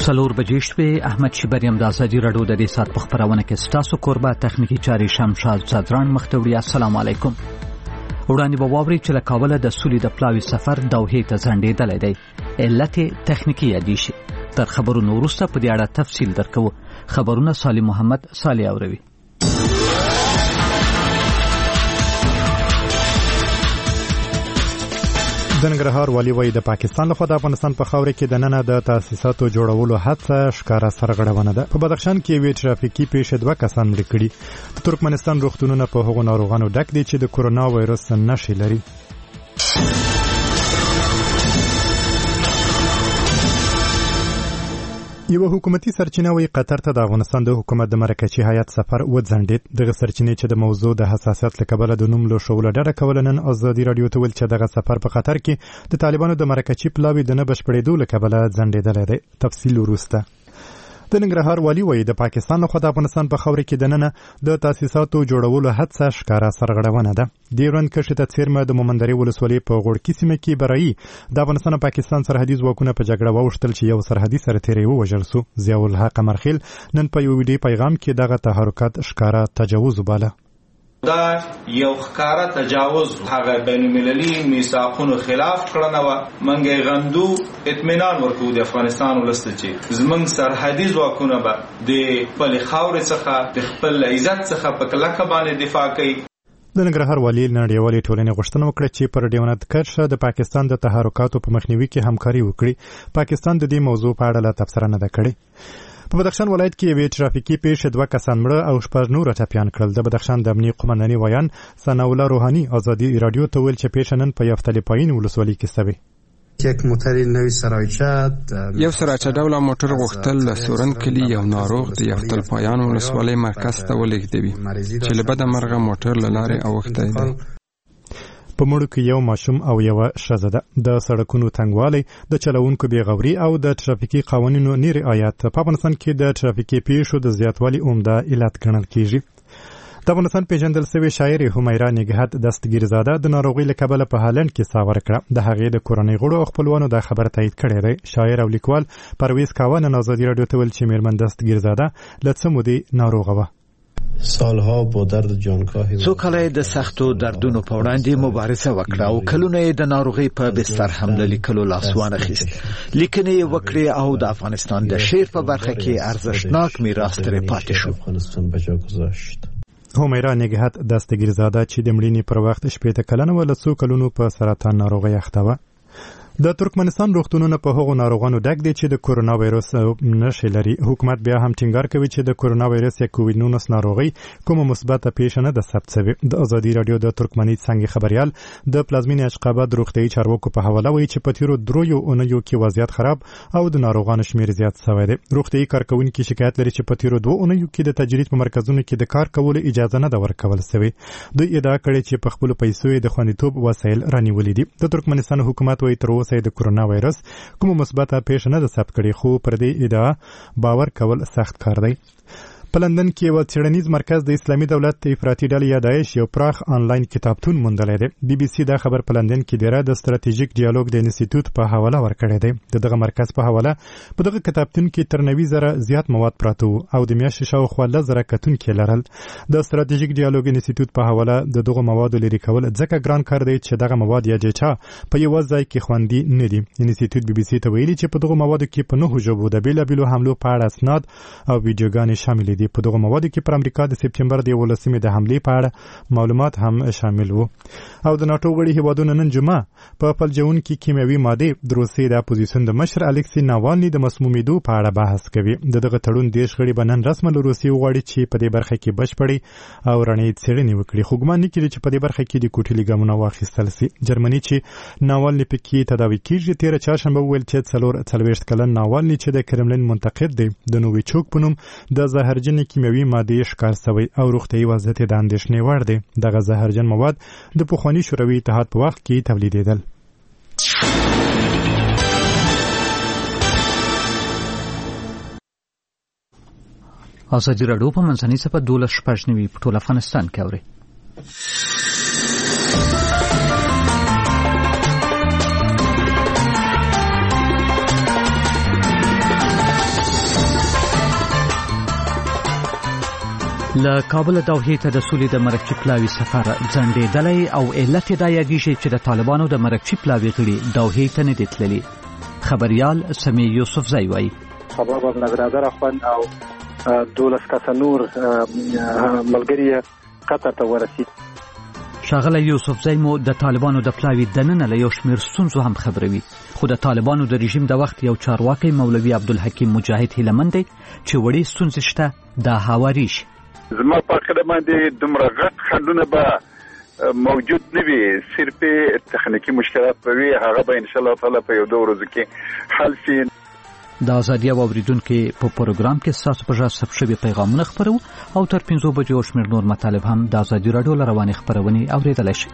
څلور بجې شوې. احمد شبریم د ازادي راډیو د دې ساعت په خبرونه کې ستاسو کوربه تخنیکی چاري شمشاد صدران مختوری. السلام علیکم. وړاندې به واوري چې له کابل د سولې د پلاوي سفر دوحې ته ځنډېدلی دی. علت تخنیکی یادی شي. تر خبرونو وروسته په دې اړه تفصیل درکو. خبرونه صالح محمد صالح اوروي. د ننګرهار والي وایي د پاکستان لخوا د افغانستان په خاوره کې د ننه د تاسیساتو جوړولو هڅه ښکاره سرغړونه ده. په بدخشان کې یوې ټرافیکي پیښې 2 کسان مړه کړي. د ترکمنستان روغتونونه په هغو ناروغانو ډک دي چې د کورونا وایرس نښې لري. یو حکومتي سرچینه وی قطر ته د افغانستان د حکومت د مرکزی هیئت سفر وځنډید. دغه سرچینه چې د موضوع د حساسیت لکبله د نوم له شغله ډډه کول نن ازادي رادیو ته ویل چې دغه سفر په قطر کې د طالبانو د مرکزی پلاوی د نه بشپړېدو لکبله ځنډېدلی دی. تفصیل وروسته. د ننګرهار والي وایي د پاکستان لخوا د افغانستان په خاوره کې د ننه د تاسیساتو جوړولو هڅه ښکاره سرغړونه ده. ډیورند کرښې ته څیرمه د مومندرې ولسوالۍ په غوړکي سیمه کې برایي د افغانستان او پاکستان سرحدي ځواکونه په جګړه واوښتل چې یو سرحدي سرتیری ووژل سو. ضیاء الحق قمرخیل نن په یو ویډیو پیغام کې دغه تحرکات ښکاره تجاوز وباله. دا یو ښکارا تجاوز هغه بین المللي میثاقونو خلاف کړنه و. منګي غندو اطمینان ورکو د افغانستان ولسته چې زمنګ سرحدي ځواکونه به د خپل خاورې څخه د خپل عزت څخه په کلکه باندې دفاع کوي. د ننګرهار والي نړیوالې ټولنې غوښتنه وکړه چې پر ډیورند کرښه د پاکستان د تحرکاتو په مخنیوي کې همکاري وکړي. پاکستان د دې موضوع په اړه لا تبصره نه ده کړې. په بدخشان ولایت کې یوې ټرافیکي پیښې 2 کسان مړه او 6 نور ټپیان کړل. د بدخشان د امنیه قومندانۍ ویان ثنا الله روحاني ازادي رادیو ته ویل چې پیښه نن په یفتلی پایین ولسوالۍ کې شوې. یک موټر نوې یو سراچه ډوله موټر غوښتل له سورن کلی یو ناروغ د یفتل پایان ولسوالۍ مرکز ته ولېږدوي چې له بده مرغه موټر له لارې اوښتی دی. په مړو کې یو ماشوم او یو ښځه ده. د سړکونو تنګوالی، د چلوونکو بېغوري او د ټرافیکي قوانینو نه رعایت په افغانستان کې د ټرافیکي پیښو د زیاتوالي عمده علت ګڼل کیږي. د افغانستان پیژندل شوی شاعر همیرا نګهت دستګیرزاده د ناروغۍ له کبله په هالند کې ساه ورکړه. د هغې د کورنۍ غړو او خپلوانو دا خبر تایید کړی دی. شاعر او لیکوال پرویز کاوه نن ازادي راډیو ته ویل چې میرمن دستګیرزاده له څه مودې ناروغه وه. سالها با درد جانکاهی څو کاله د سختو دردونو په وړاندې مبارزه وکړه او کلونه د ناروغۍ په بستر حمله لیکلو لاس وانخیست. لیکنې وکړې او د افغانستان د شعر په برخه کې ارزښتناک میراث ترې پاتې شو. همیرا نګهت دستګیرزاده چې د مړینې پر وخت 80 کلنه و له څو کلونو په سرطان ناروغۍ اخته وه. د ترکمنستان روغتونونه په هغو ناروغانو ډک دي چې د کورونا وایرس نښې لري. حکومت بیا هم ټینګار کوي چې د کورونا وایرس یا کووید-19 ناروغۍ کومه مثبته پیښه نه ده ثبت شوې. د ازادي راډیو د ترکمني څنګه خبريال د پلازمینې اشقاباد روغتیايي چارواکو په حواله وایي چې په تیرو 3 اونیو کې وضعیت خراب او د ناروغانو شمیر زیات شوی دی. روغتیايي کارکونکي شکایت لري چې په تیرو 2 اونیو کې د تجرید په مرکزونو کې د کار کولو اجازه نه ده ورکول شوې. دوی ادعا کړې چې په خپل پیسو د خوندیتوب وسایل رانیولې دي. د ترکمنستان حکومت وایي تر اوسه د کورونا وایرس کومه مثبته پیښه نه ده ثبت کړې، خو پر دې ادعا باور کول سخت کار دی. په لندن کې یو څېړنیز مرکز د اسلامي دولت افراطي ډلې یا داعش یو پراخ آنلاین کتابتون موندلی دی. بي بي سي دا خبر په لندن کې د ستراتیژیک ډیالوګ د انسټیټیوټ په حواله ورکړی دی. دغه مرکز په حواله په دغه کتابتون کې تر 90,000 زیات مواد پراته وو او د میاشتې شاوخوا 10,000 کتونکي لرل. د ستراتیژیک ډیالوګ انسټیټیوټ په حواله دغه مواد لري کول ځکه ګران کار دی چې دغه مواد یا ډیټا په یو ځای کې خوندي نه دي. انسټیټیوټ بي بي سي ته ویلي چې په دغه موادو کې په 9 ژبو د بیلابیلو حملو په اړه اسناد او ویډیوګانې شامل دي. په دغه موادو کې پر امریکا د سپتمبر د 11مې د حملې په اړه معلومات هم شامل وو. او د ناتو غړي هیوادونو نن جمعه په فلجونکي کیمیاوي ماده د روسیې د اپوزیشن د مشر الکسی ناوالني د مسمومیدو په اړه بحث کوي. دغه تړون دیش غړي بنن رسمي له روسیې وغواړي چې په دې برخه کې بشپړي او رڼې څېړنې وکړي. خو ګمان نه کیږي چې په دې برخه کې د کوټلي ګامونه واخیستل شي. جرمني چې ناوالني پکې تداوي کیږي تیر چهارشنبه ویل چې 40 کلن ناوالني چې د کرملین منتقد دی د نوویچوک په نوم د زهرجن کیمیاوي ماده ښکار شوی او روغتیايي وضعیت د اندېښنې وړ دی. دغه زهرجن مواد د پخواني شوروي اتحاد په وخت کې تولیدېدل. ازادي راډیو په منځنۍ صفحه 12 په ټول افغانستان کې اوري. له کابل دوحې ته د سولې د مرکچي پلاوي سفر ځنډېدلی او علت یې دا یادېږي چې د طالبانو د مرکچي پلاوي غړي دوحې ته نه دي تللي. خبریال سمی یوسفزی وایي شباب نگرادر اخوان او 12 کسه نور ملګري قطر ته ورسید. ښاغلی یوسفزی مو د طالبانو د پلاوي دننه له یو شمېر ستونزو هم خبروي، خو د طالبانو د رژیم د وخت یو چارواکی مولوي عبدالحکیم مجاهد هیلهمند دی چې وړې ستونزې شته دا هواري شي. زما په عقیده باندې دومره غټ خنډونه به موجود نه وي، صرف تخنیکي مشکلات به وي، هغه به انشاءالله تعالی په یو دوه ورځو کې حل شي. د ازادي اوریدونکو په پروګرام کې ستاسو په ژبه ثبت شوي پیغامونه خپرو او تر 5 بجو شمېر نور مطالب هم د ازادي راډیو له روانې خپرونې اوریدلی شي.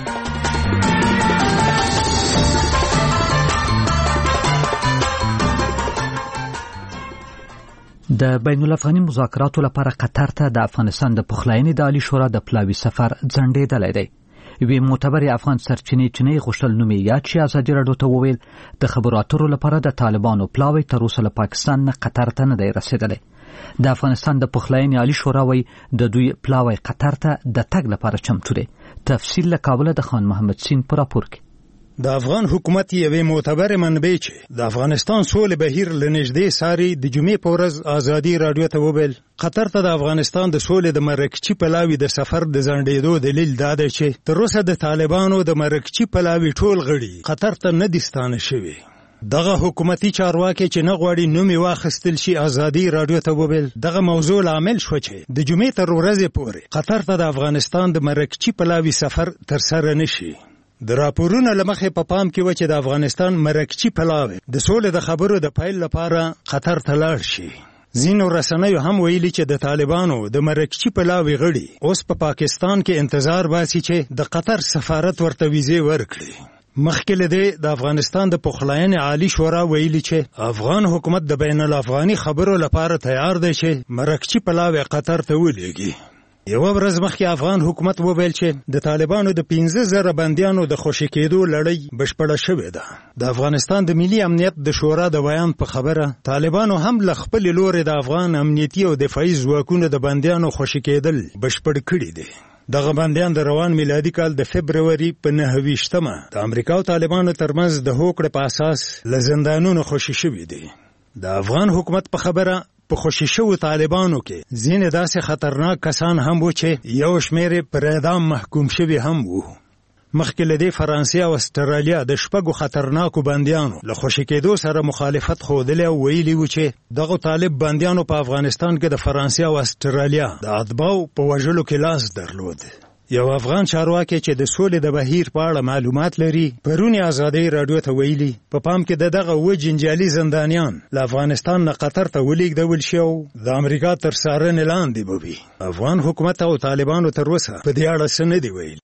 د بین الافغاني مذاکراتو لپاره قطر ته د افغانستان د پخلاینې د عالی شورا د پلاوي سفر ځنډېدلی دی. یوې معتبرې افغان سرچینې چې نه یې غوښتل نوم یې یاد شي ازادي راډیو ته وویل د خبرو اترو لپاره د طالبانو پلاوی تر اوسه له پاکستان نه قطر ته نه دی رسېدلی. د افغانستان د پخلاینې عالی شورا وایي د دوی پلاوی قطر ته د تګ لپاره چمتو دی. تفصیل له کابله د خان محمد سین په راپور کې. د افغان حکومت یوې معتبرې منبع چې د افغانستان سولې بهیر له نږدې څاري د جمعې په ورځ ازادي راډیو ته وویل قطر ته د افغانستان د سولې د مرکچي پلاوي د سفر د ځنډېدو دلیل دا دی چې تر اوسه د طالبانو د مرکچي پلاوي ټول غړي قطر ته نه دي ستانه شوي. دغه حکومتي چارواکي چې نه غواړي نوم یې واخیستل شي ازادي راډیو ته وویل دغه موضوع لامل شو چې د جمعې تر ورځې پورې قطر ته د افغانستان د مرکچي پلاوي سفر ترسره نشي. د راپورونو لمخې په پام کې و چې د افغانستان مرکچي پلاوی د سولې د خبرو د پیل لپاره قطر ته لاړ شي. ځینو رسنیو هم ویلي چې د طالبانو د مرکچي پلاوی غړي اوس په پاکستان کې انتظار باسي چې د قطر سفارت ورته ویزې ورکړي. مخکې له دې د افغانستان د پخلاینې عالی شورا ویلي چې افغان حکومت د بین الافغاني خبرو لپاره تیار دی چې مرکچي پلاوی قطر ته ولېږي. یو ورځ مخکې افغان حکومت وویل چې د طالبانو د 15,000 بندیانو د خوشي کېدو لړۍ بشپړه شوې ده. د افغانستان د ملي امنیت د شورا د بیان په خبره طالبانو هم له خپل لوري د افغان امنیتي او دفاعي ځواکونو د بندیانو خوشي کېدل بشپړ کړي دي. دغه بندیان د روان میلادي کال د فبروري په 29مه د امریکا او طالبانو ترمنځ د هوکړې په اساس له زندانونو خوشي شوي دي. د افغان حکومت په خبره په خوشي شوو طالبانو کې ځینې داسې خطرناک کسان هم وو چې یو شمېر پر اعدام محکوم شوي هم وو. مخکې له دې فرانسې او استرالیا د 6 خطرناکو بندیانو له خوشي کېدو سره مخالفت ښودلی او ویلي وو چې دغه طالب بندیانو په افغانستان کې د فرانسې او استرالیا د اتباعو په وژلو کې لاس درلود. یو افغان چارواکی چې د سولې د بهیر په اړه معلومات لري پرونی ازادي راډیو ته ویلي په پام کې دغه و جنجالي زندانیان له افغانستان نه قطر ته ولېږدول شي او د امریکا تر څارنې لاندې به وي. افغان حکومت او طالبانو تر اوسه په دې اړه څه نه دي ویلي.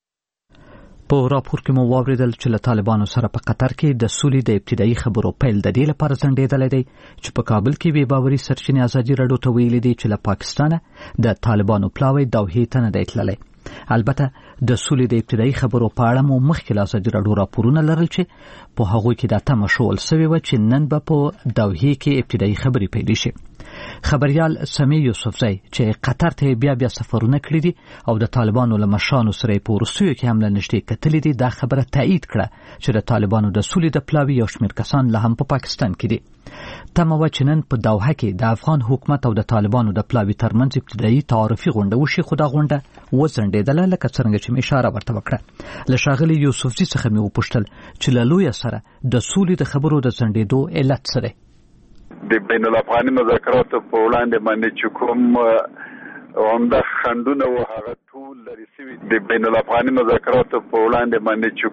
په راپور کې مو واوریدل چې له طالبانو سره په قطر کې د سولې د ابتدایي خبرو پیل د دې لپاره ځنډېدلی دی چې په کابل کې بې باوري سرچینې ازادي راډیو ته ویلي دي چې له پاکستانه د طالبانو پلاوی دوحې ته نه دی تللی. البته د سولې د ابتدایي خبرو په اړه مو مخکې له ازادي راډیو راپورونه لرل چې په هغوی کې دا تمه ښوول سوې وه چې نن به په دوحې کې ابتدایي خبرې پیل شي. خبریال سمی یوسفزی چې قطر ته بیا بیا سفرونه کړي دي او د طالبانو له مشرانو سره په وروستیو کې هم له نږدې کتلي دي دا خبره تایید کړه چې د طالبانو د سولې د پلاوي یو شمېر کسان لا هم په پاکستان کې دي. تمه وه چې نن په دوحه کې د افغان حکومت او د طالبانو د پلاوي ترمنځ ابتدایي تعارفي غونډه وشي، خو دا غونډه وځنډېدله لکه څرنګه چې مې اشاره ورته وکړه. له ښاغلي یوسفزي څخه مې وپوښتل چې له لویه سره د سولې د خبرو د ځنډېدو علت څه دی. د بین الافغاني مذاکراتو په وړاندې باندې چې کوم عمده خنډونه و هغه ټول لرې شوي دي. د بین الافغاني مذاکراتو په وړاندې باندې چې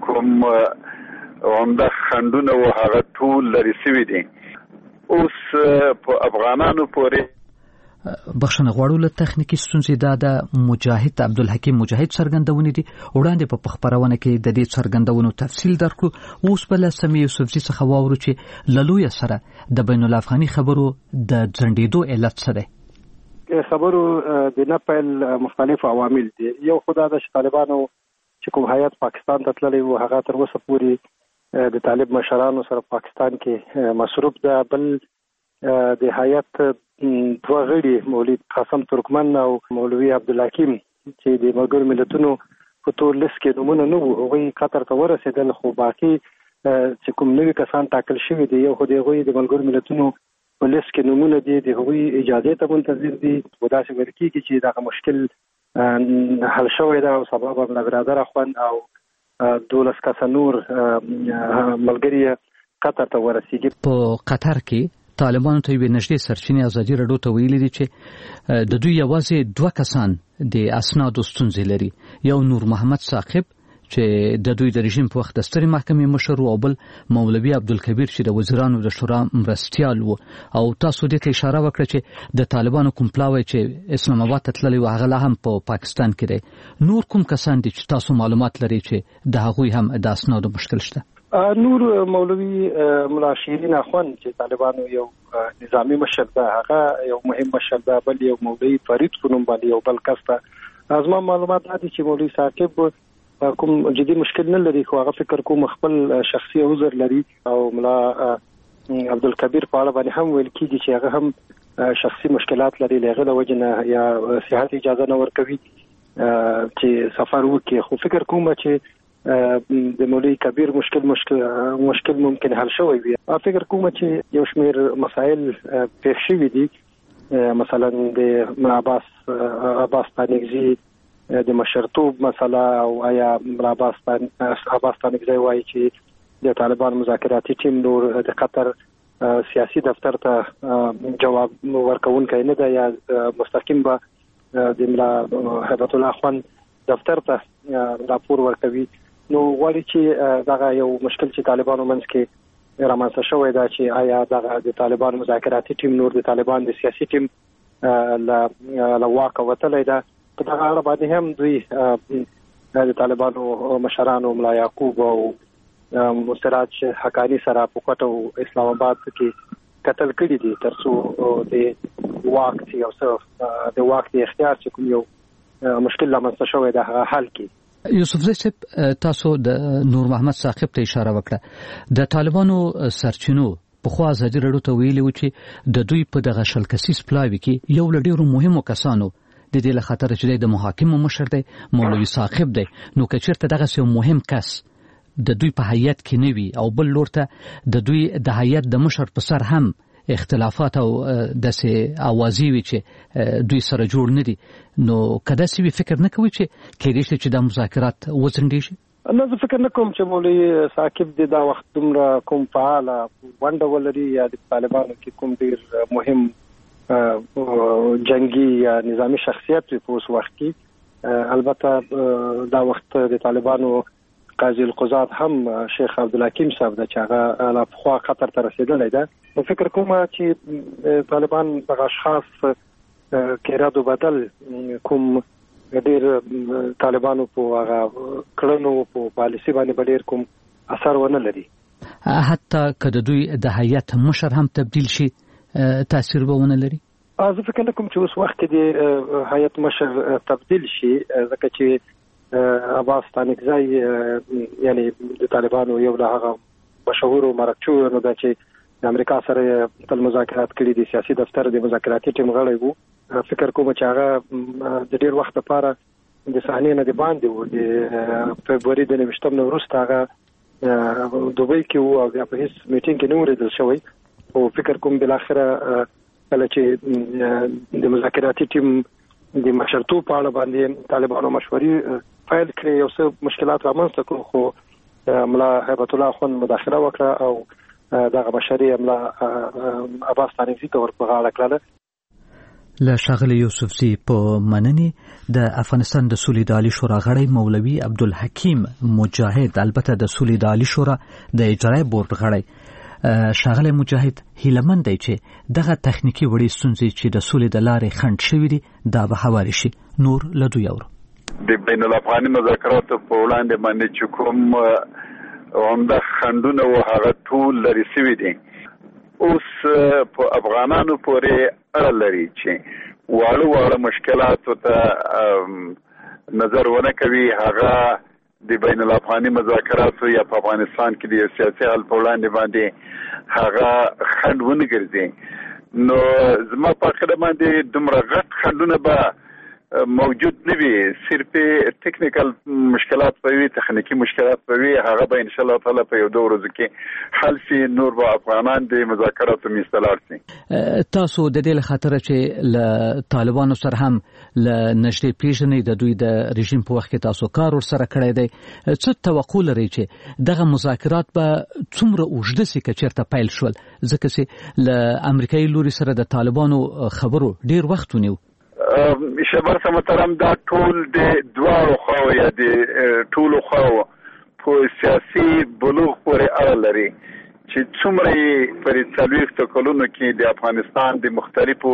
کوم عمده خنډونه و هغه ټول لرې شوي دي. اوس په افغانانو پورې بخښنه غواړو له تخنیکي ستونزې دا د مجاهد عبدالحکیم مجاهد څرګندونې دي. وړاندې په خپرونه کې د دې څرګندونو تفصیل درکړو. اوس به له سمی یوسفزي څخه واورو چې له لویه سره د بین الافغاني خبرو د ځنډېدو علت څه دی. خبرو د نه پیل مختلف عوامل دي. یو خو دا چې طالبانو چې کوم هیات پاکستان ته تللی و هغه تر اوسه پورې د طالب مشرانو سره پاکستان کې مصروف ده. بل د هیات دوه غړي مولوي قاسم ترکمن او مولوي عبدالحکیم چې د ملګرو ملتونو په تور لیست کې نومونه نه وو، هغوی قطر ته ورسېدل، خو باقي چې کوم نوي کسان ټاکل شوي دي یو خو د هغوی د ملګرو ملتونو په لیست کې نومونه دي، د هغوی اجازې ته منتظر دي. خو داسې ویل کېږي چې دغه مشکل حل شوی ده او سبا به ملا برادر اخوان او 12 کسه نور ملګري قطر ته ورسېږي. په قطر کې طالبانو ته یوې نږدې سرچینې ازادي راډیو ته ویلي دي چې د دوی یوازې 2 کسان د اسنادو ستونزې لري، یو نور محمد ثاقب چې د دوی د رژیم په وخت د سترې محکمې مشر او بل مولوي عبدالکبیر چې د وزیرانو د شورا مرستیال و. او تاسو دې ته اشاره وکړه چې د طالبانو کوم پلاوی چې اسلام آباد ته تللی و هغه لا هم په پاکستان کې دی. نور کوم کسان دي چې تاسو معلومات لري چې د هغوی هم د اسنادو مشکل شته؟ نور مولوي ملا شیرین اخوان چې طالبانو یو نظامی مشر ده، هغه یو مهم مشر ده، بل یو مولوي فرید په نوم باندې یو بل کس ده. زما معلومات دي چې مولوي ثاقب کوم جدي مشکل نه لري، خو هغه فکر کوم خپل شخصي عذر لري. او ملا عبدالکبیر په اړه باندې هم ویل کېږي چې هغه هم شخصي مشکلات لري، له هغه وجه نه یا صحت اجازه نه ورکوي چې سفر وکړي. خو فکر کوم چې د مولوي کبیر مشکل ممکن حل شوی وي. فکر کوم چې یو شمیر مسائل پیښ شوي دي، مثلا د عباس تانکزي د مشرتوب مسله، او آیا عباس تانکزي وایي چې د طالبان مذاکراتي ټیم نور د قطر سیاسي دفتر ته جواب ورکوونکی نه ده، یا مستقیم به د ملا هیبت الله اخوان دفتر ته راپور ورکوي. نو غواړي چې دغه یو مشکل چې طالبانو منځ کې رامنځته شوی دا چې آیا دغه د طالبان مذاکراتي ټیم نور د طالبان د سیاسي ټیم له واکه وتلی ده. په دغه اړه باندې هم دوی د طالبانو مشرانو ملا یعقوب او سراج حقانی سره په کوټه اسلام آباد کې قتل کړي دي تر څو د واک چې یو څه د واک د اختیار چې کوم یو مشکل رامنځته شوی ده هغه حل کړي. یوسف زی صاحب، تاسو د نور محمد ثاقب ته اشاره وکړه. د طالبانو سرچینو پخوا ازادي راډیو ته ویلي و چې د دوی په دغه شل کسیز پلاوي کې یو له ډېرو مهمو کسانو د دې له خطره چې د محاکمو مشر دی مولوي ثاقب دی، نو که چېرته دغسې یو مهم کس د دوی په هیئت کې نه وي او بل لور ته د دوی د هیئت د مشر په سر هم اختلافات او داسې اوازې وي چې دوی سره جوړ نه دي، نو که داسې وي فکر نه کوي چې کېدای شي چې دا مذاکرات وځنډېږي؟ نه، زه فکر نه کوم چې مولوي ثاقب د دا وخت دومره کوم فعاله ونډه ولري یا د طالبانو کې کوم ډېر مهم جنگي یا نظامی شخصیت وي په اوس وخت کې. البته دا وخت د طالبانو قاضي القضات هم شیخ عبدالحکیم صاحب د چې هغه لا پخوا قطر ته رسېدلی ده. نو فکر کوم چې طالبان دغه اشخاص کې رد و بدل کوم ډېر طالبانو په هغه کړنو په پالیسي باندې به ډېر کوم اثر ونه لري. حتی که د دوی د هیئت مشر هم تبدیل شي تاثیر به ونه لري؟ زه فکر نه کوم چې اوس وخت کې د هیئت مشر تبدیل شي، ځکه چې عباس تانکزي یعنی د طالبانو یو له هغه مشهورو مرکچیانو ده چې د امریکا سره تل مذاکرات کړي دي، سیاسي دفتر د مذاکراتي ټیم غړی وو. فکر کوم چې هغه د ډېر وخت لپاره د صحنې نه د باندې وو. د فبروري د 29 نه وروسته هغه دوبۍ کې وو او بیا په هیڅ میټینګ کې نه اورېدل شوی. او فکر کوم بالاخره کله چې د مذاکراتي ټیم د مشرتوب په اړه باندې طالبانو مشورې پیل کړې، یو څه مشکلات رامنځته کړو، خو ملا هیبت الله اخوان مداخله وکړه او دغه مشرې ملا عباس تانکزي ته ور په غاړه کړله. له ښاغلي یوسف زی په مننې د افغانستان د سولې د عالي شورا غړی مولوي عبدالحکیم مجاهد، البته د سولې د عالي شورا د اجرایي بورډ غړی. ښاغلی مجاهد هیلهمند دی چې دغه تخنیکي وړې ستونزې چې د سولې د لارې خنډ شوي دي دا به هوارې شي. نور له دوی اورو. د بین الافغاني مذاکراتو په وړاندې باندې چې کوم عمده خنډونه و هغه ټول لرې شوي دي. اوس په افغانانو پورې اړه لري چې واړه مشکلاتو ته نظر ونه کوي، هغه د بین الافغاني مذاکراتو یا په افغانستان کې د سیاسي حل په وړاندې باندې هغه خنډ ونه ګرځي. نو زما په عقیده باندې دومره غټ خنډونه به موجود نه وي، صرف ټیکنیکل مشکلات به وي، تخنیکی مشکلات به وي، هغه به ان شاء الله تعالی په یو 2 ورځو کې حل شي. نور به افغانان د مذاکراتو میز ته لاړ شي. تاسو د دې لخاطر چې له طالبانو سره هم له نږدې پیژنې د دوی د رژیم په وخت کې تاسو کار ورسره کړی دی، څه توقع لرئ چې دغه مذاکرات به څومره اوږده سي که چېرته پیل شول؟ ځکه چې له امریکایي لوري سره د طالبانو خبرو ډېر وخت ونیو. شبر سم محترم، دا ټول د دوارو خواو یا د ټولو خواو په سیاسي بلوغ پورې اړه لري چې څومره پر 40 کلونو کې د افغانستان د مختلفو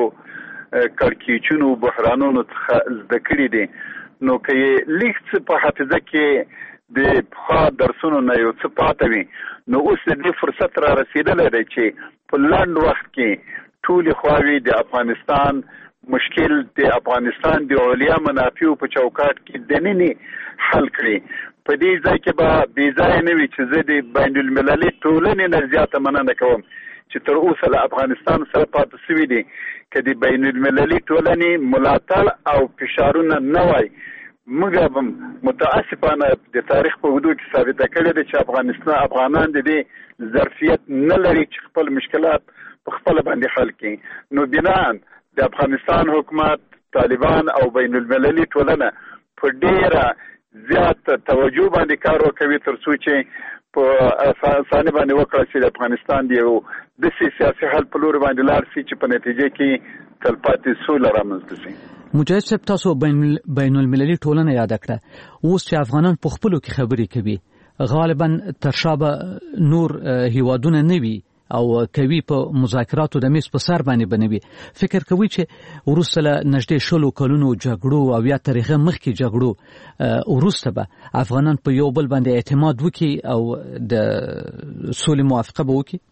کړکېچونو بحرانونو څخه زده کړي دي. نو که یې لیک په حافظه کې د پخوا درسونو نه یو څه پاته وي، نو اوس د دې فرصت را رسېدلی دی چې په لنډ وخت کې ټولې خواوې د افغانستان مشکل د افغانستان د علیا منافعو په چوکاټ کې دننه حل کړي. په دې ځای کې به بې ځایه نه وي چې زه د بین المللي ټولنې نه زیاته مننه کوم چې تر اوسه له افغانستان سره پاتې شوي دي. که د بین المللي ټولنې ملاتړ او فشارونه نه وای، موږ به متاسفانه د تاریخ په اوږدو کې ثابته کړې ده چې افغانان د دې ظرفیت نه لري چې خپل مشکلات په خپله باندې حل کړي. نو بناً د افغانستان حکومت، طالبان او بین المللي ټولنه په ډیره زیات توجه باندې کار وکوي تر څو چې په اسانه باندې وکړي چې د افغانستان د یو داسې سیاسي حل په لور باندې لاړ شي چې په نتیجه کې تلپاتې سوله رامنځته شي. مجاهد صاحب، تاسو بین المللي ټولنه یاد کړه، اوس چې افغانان په خپلو کې خبرې کوي، غالبا تر شا به نور هیوادونه نه وي او کوي په مذاکراتو د میز په سر باندې بنوي. فکر کوي چې وروسته له نږدې 20 کلونو جګړو او یا تاریخي مخکې جګړو وروسته به افغانان په یو بل باندې اعتماد وکړي او د سولې موافقه به وکړي؟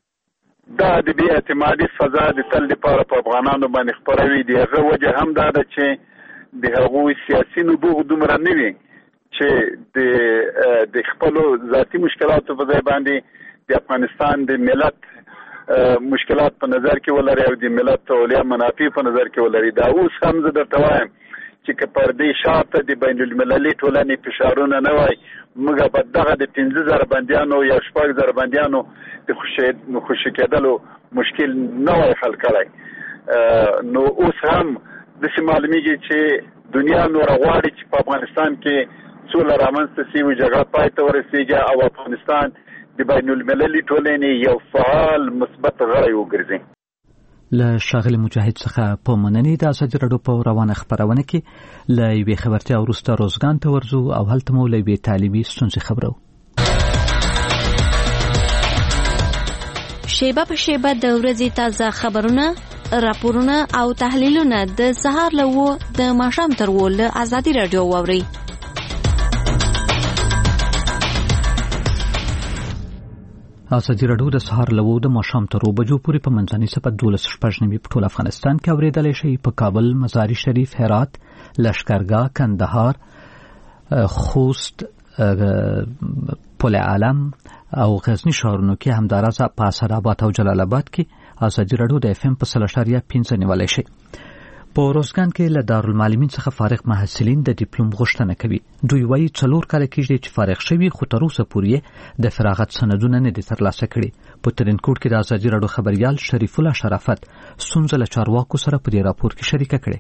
دا د بې اعتمادي فضا د تل لپاره په افغانانو باندې خپروي. د هغه وجه هم دا ده چې د هغوی سیاسي نبوغ دومره نه وي چې د خپلو ذاتي مشکلاتو په ځای باندې د افغانستان د ملت مشکلات په نظر کې ولري او د ملت علیا منافع په نظر کې ولري. دا اوس هم زه درته وایم چې که پر دې شاته د بین المللي ټولنې فشارونه نه وای، موږ به دغه د 15,000 بندیانو یا 6,000 بندیانو د خوشي کېدلو مشکل نه وای حل کړی. نو اوس هم داسې معلومیږي چې دنیا نوره غواړي چې په افغانستان کې سوله رامنځته شي، جګړه پای ته ورسېږي او افغانستان د بین المللي ټولنې یو فعال مثبت غړی وګرځي. له ښاغلي مجاهد څخه په مننې د ازادي راډیو په روانه خپرونه کې له یوې خبرتیا وروسته روزګان ته ورځو او هلته مو له یوې تعلیمي ستونزې خبرو. شیبه په شیبه د ورځې تازه خبرونه، راپورونه او تحلیلونه د سهار له 9 د ماښام تر 10 له ازادي راډیو واورئ. ازادي راډیو د سهار له 9 د ماښام تر 10 بجو پورې په منځني سپت 12:09 په ټول افغانستان کې اوریدلای شئ. په کابل، مزار شریف، هرات، لشکرګاه، کندهار، خوست، پل علم او غزنی ښارونو کې همدارسه په اسداباد او جلال آباد کې ازادي راډیو د FM په 3.5 نیولای شئ. په روزګان کې له دارالمعلمین څخه فارغ محصلین د ډیپلوم غوښتنه کوي. دوی وایي 4 کاله کېږي چې فارغ شوي، خو تر اوسه پورې د فراغت سندونه نه دي ترلاسه کړي. په ترینکوټ کې د ازادي راډیو خبريال شریف الله شرافت ستونزه له چارواکو سره په دې راپور کې شریکه کړې.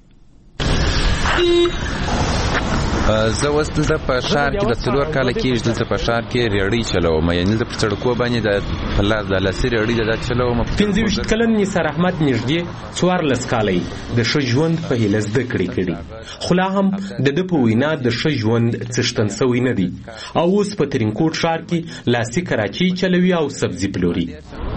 زه اوس دلته په ښار کې د 4 کاله کېږي دلته په ښار کې ریړۍ چلوم، یعنې دلته په سړکو باندې د پلار د لاسي ریړۍ د چلوم. 25 کلن نثار احمد نږدې 14 کاله د ښه ژوند په هیله زده کړې کړي، خو لا هم د په وینا د ښه ژوند څښتن سوی نه دی او اوس په ترینکوټ ښار کې لاسي کراچۍ چلوي او سبزي پلوري.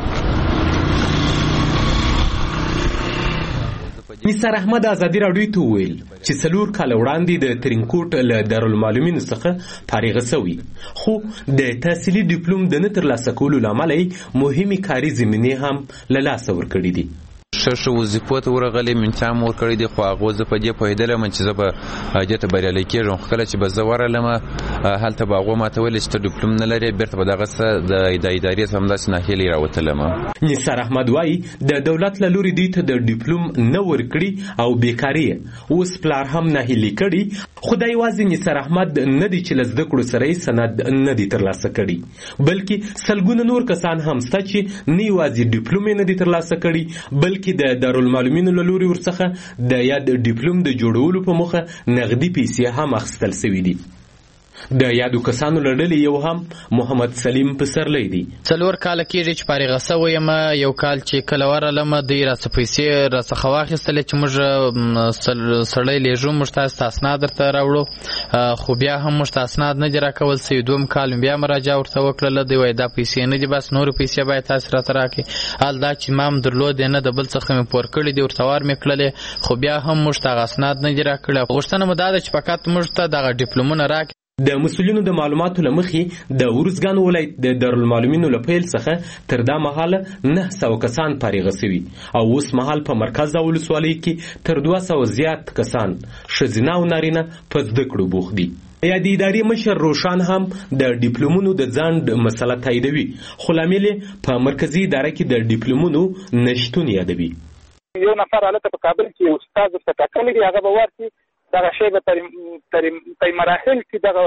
نثار احمد ازادي راډیو ته وویل چې 4 کاله وړاندې د ترینکوټ له دارالمعلمینو څخه فارغ شوی، خو د تحصیلي ډیپلوم د نه ترلاسه کولو له امله مهمې کاري زمینې هم له لاسه ورکړي دي. ښه وظیفو ته ورغلی، منټا مې ورکړی دی، خو هغه زه په دې پوهېدلم چې زه به دې ته بریالی کېږم. خو کله چې به زه ورغلم هلته به هغو ماته ویل چې ته ډیپلوم نه لرې بیرته به دغه د ادارې څخه همداسې ناهیلې راوتلم. نثار احمد وایي د دولت له لوري دوی ته د ډیپلوم نه ورکړي او بیکاري اوس پلار هم ناهیلي کړي. خو دا یوازې نثار احمد نه دی چې له زده کړو سره یې سند نه دی ترلاسه کړي، بلکې سلګونه نور کسان هم شته چې نه یوازې ډیپلوم یې نه دی ترلاسه کړي بلکې د دارالمعلومینو له لوري ورڅخه د یاد ډیپلوم د جوړولو په موخه نغدي پیسې هم اخیستل سوي دي. د یادو کسانو له ډلې یو هم محمد سلیم پسرلی دی. 4 کاله کېږي چې فارغه سوی یم. یو کال چې کله ورغلم دوی راڅخه پیسې راڅخه واخیستلې چې موږ سړی لیږو، موږ تاسو ته اسناد درته راوړو، خو بیا هم موږ ته اسناد نه دي راکول سوي. 2 کال بیا مراجعه ورته وکړله، دوی وایي دا پیسې نه دي، بس نورې پیسې باید تاسو راته راکړئ. حال دا چې ما هم درلودې نه، د بل څخه مې پور کړي دي، ورته وار مې کړلې، خو بیا هم موږ ته هغه اسناد نه دي راکړي. غوښتنه مو دا ده چې فقط موږ ته دغه ډیپلومونه راکړي. د مسؤلینو د معلوماتو له مخې د ورزګان ولایت د دارالمعلومینو له پیل څخه تر دا مهاله 900 کسان فارغ سوي او اوس مهال په مرکز او ولسوالۍ کې تر 200 زیات کسان ښځینه او نارینه په زده کړو بوخت دي. یا د ادارې مشر روشان هم د ډیپلومونو د ځنډ مسله تاییدوي، خو لامل په مرکزي اداره کې د ډیپلومونو نشتون یادوي. یو نفر هلته په کابل کې استاد ورته ټاکلی دی، هغه به ورسي دغه شی به تر مراحل کې دغه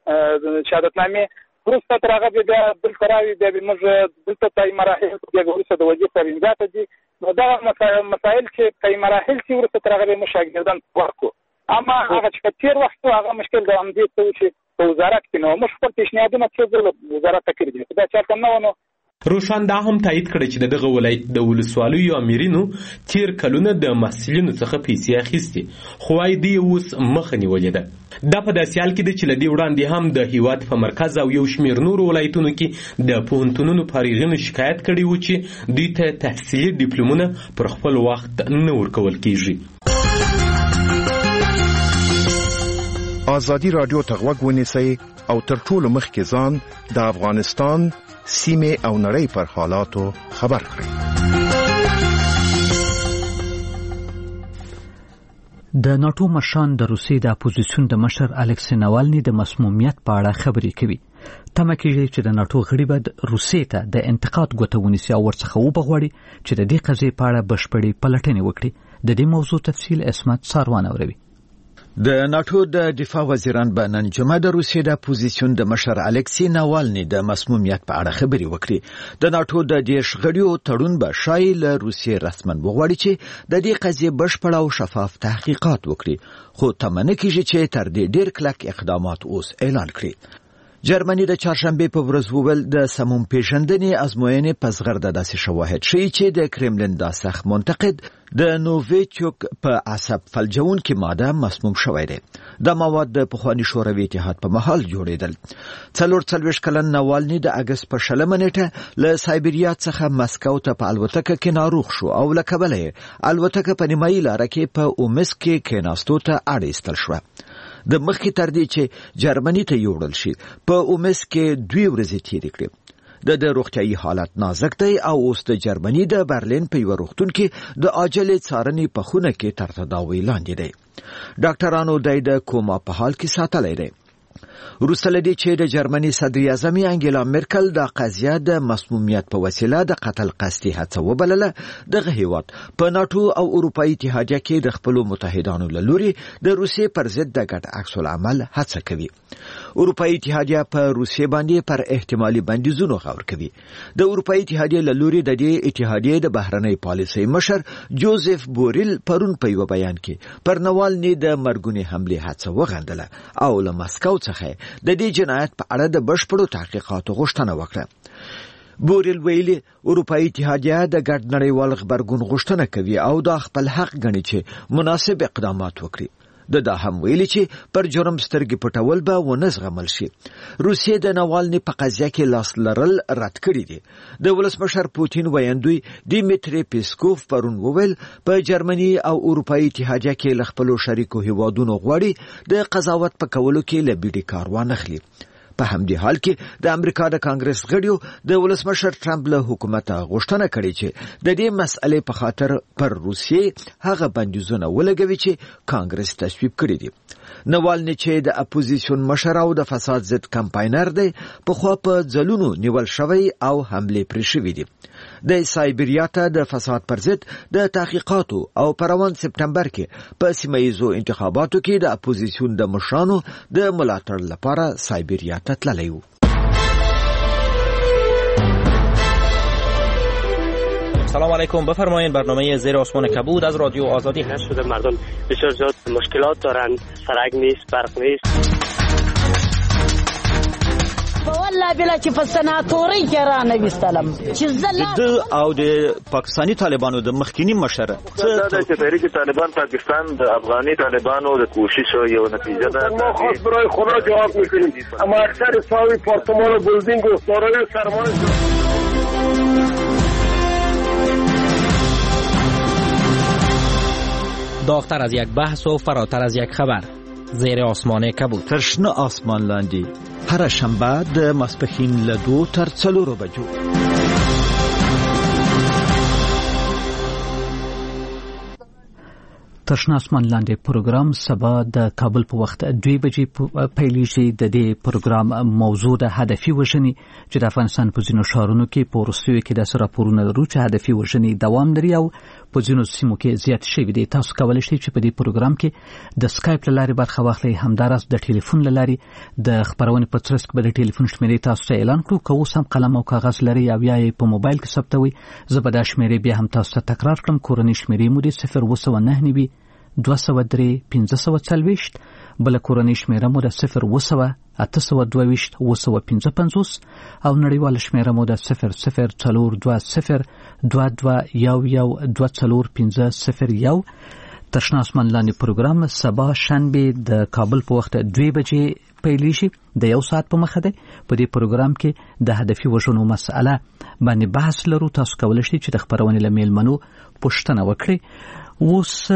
شهادتنامې وروسته تر هغه بیا دلته راوي، بیا به موږ دلته تر مراحل بیا وروسته د وظیفې ترینګاته دي. نو دغه مسایل چې تر مراحل کې وروسته تر هغه به موږ شاګردان ورکړو. اما هغه چې په تېر وخت هغه مشکل د همدې ته و چې په وزارت کې نو موږ خپل پیشنهادونه څو ځله وزارت ته کړي دي، دا چېرته نه و. نو روشان دا هم تایید کړی چې دغه ولایت د ولسوالیو امیرینو تیر کلونه د محصلینو څخه پیسې اخیستې، خو وايي دوی اوس مخه نیولې ده. دا په داسې حال کې ده چې له دې وړاندې هم د هیواد په مرکز او یو شمېر نورو ولایتونو کې د پوهنتونونو فارغینو شکایت کړی و چې دوی ته تحصیلي ډیپلومونه پر خپل وخت نه ورکول کیږي. آزادي رادیو ته غوږ ونیسئ او تر ټولو مخکې ځان د افغانستان سیمه او نړۍ پر حالاتو خبر کړئ. د ناتو مشران د روسیې د اپوزیسیون د مشر الکسی ناوالني د مسمومیت په اړه خبرې کوي. تمه کېږي چې د ناتو غړي به روسیې ته د انتقاد ګوته ونیسي او ورڅخه وبغواړي چې د دې قضیې په اړه بشپړې پلټنې وکړي. د دې موضوع تفصیل اسمت ساروان اوروي. د ناتو د دفاع وزیران به نن جمعه د روسیې د اپوزیسیون د مشر الکسی ناوالني د مسمومیت په اړه خبرې وکړي. د ناتو د 10 غړیو تړون به شایي له روسیې رسماً وغواړي چې د دې قضیې بشپړ او شفاف تحقیقات وکړي، خو تمه نه کېږي چې تر دې ډېر کلک اقدامات اوس اعلان کړي. جرمني د چهارشنبه په ورځ وویل د سمون پیژندنې ازموینې په زغرده داسې شواهد ښیي چې د کرملین د سخت منتقد د نوویچوک په عصب فلجونکې ماده مسموم شوی دی. دا مواد د پخواني شوروي اتحاد په مهال جوړېدل. 44 کلن ناوالني د اګست په 20 نیټه له سایبریا څخه مسکو ته په الوتکه کې ناروغ شو او له کبله یې الوتکه په نیمایي لاره کې په اومس کې کېناستو ته اړ ایستل شوه. د مخکې تر دې چې جرمني ته یوړل شي په اومس کې 2 ورځې تېرې کړې. د روغتیايي حالت نازک دی او اوس د جرمني د برلین په یو روغتون کې د عاجلې څارنې په خونه کې تر تداوی لاندې دی. ډاکټرانو د کوما په حال کې ساتلی دی. وروسته له دې چې د جرمني صدر اعظم انګیلا مرکل د قضیه د مسمومیت په وسیله د قتل قصدي هڅه وبلله، دغه هیواد په ناتو او اروپایي اتحادیه کې د خپلو متحدانو له لوري د روسیې پر ضد د ګډ عکس العمل هڅه کوي. اروپایي اتحادیه په روسیې باندې پر احتمالي بندیزونو غور کوي. د اروپایي اتحادیه له لوري د دې اتحادیې د بهرنۍ پالیسۍ مشر جوزف بوریل پرون په یو بیان کې پر ناوالني د مرګونې حملې هڅه وغندله او له مسکو څخه د دې جنایت په اړه د بشپړو تحقیقاتو غوښتنه وکړه. بوریل ویلي اروپایي اتحادیه د ګډ نړیوال غبرګون غوښتنه کوي او دا خپل حق ګڼي چې مناسب اقدامات وکړي. دا هم ویلي چې پر جرم سترګې پټول به ونه زغمل شي. روسیې د ناوالني په قضیه کې لاس لرل رد کړي دي. د ولسمشر پوتین ویاندوی دیمیتری پیسکوف پرون وویل په جرمني او اروپایي اتحادیه کې له خپلو شریکو هیوادونو غواړي د قضاوت په کولو کې له بیډي کار وانخلي. په همدې حال کې د امریکا د کانګرس غړیو د ولسمشر ټرمپ له حکومت غوښتنه کړې چې د دې مسئلې په خاطر پر روسیې هغه بندیزونه ولګوي چې کانګرس تصویب کړی دي. نوالنی چې د اپوزیسیون مشر او د فساد ضد کمپاینر دی په خوا په ځلونو نیول شوی او حمله پرې شوې دي. د سایبریا ته د فساد پر ضد د تحقیقاتو او په روان سپټمبر کې په سیمه ییزو انتخاباتو کې د اپوزیسیون د مشرانو د ملاتړ لپاره سایبریا ته تللی و. سلام علیکم، بفرمایید. برنامه زیر آسمان کبود از رادیو آزادی هست. شده مردم بسیار زیاد مشکلات دارند، سرک نیست، برق نیست. والله بلا چې په سناتوري کې را نويستلم چې د او د پاکستانی طالبانو د مخکینی مشر دا چې تحریک طالبان پاکستان د افغاني طالبانو د کوشش یو نتیجه ده. ما خاص برای خدا جواب میکنیم، اما اکثر ساوی پارتمان و بلدینگ و سارای سرمایه داغتر از یک بحث و فراتر از یک خبر. زیر آسمان کبود. ترشنه آسمان لاندی هر شنبه د ماسپښین له 2 تر 4 بجو. ترشنه آسمان لاندې پروګرام سبا د کابل په وخت 2 بجې پیلېږي. د دې پروګرام موضوع د هدفي وژنې چې د افغانستان په ځینو ښارونو کې په وروستیو کې د راپورونه لرو چې هدفي وژنې دوام لري او په ځینو سیمو کې زیات شوي دي. تاسو کولی شئ چې په دې پروګرام کې د سکایپ له لارې برخه واخلئ. همداراز د ټلیفون له لارې د خبرونې په ترڅ کې به د ټلیفون شمیرې تاسو ته اعلان کړو. که اوس هم قلم او کاغذ لرئ او یا یې په موبایل کې ثبتوئ، زه به دا شمیرې بیا هم تاسو ته تکرار کړم. کورنۍ شمیرې مو دي 029 203 540، بل کورنۍ شمیره مو د 0 822 855 او نړیواله شمیره مو د 0042 22 241 ترشنه آسمان لاندې پروګرام سبا شنبه د کابل په وخت 2 بجې پیلېږي. د 1 ساعت په مخه ده. په دې پروګرام کې د هدفي وژنو مسأله باندې بحث لرو. تاسو کولی شئ چې د خبرونې له میلمنو پوښتنه وکړئ. اوس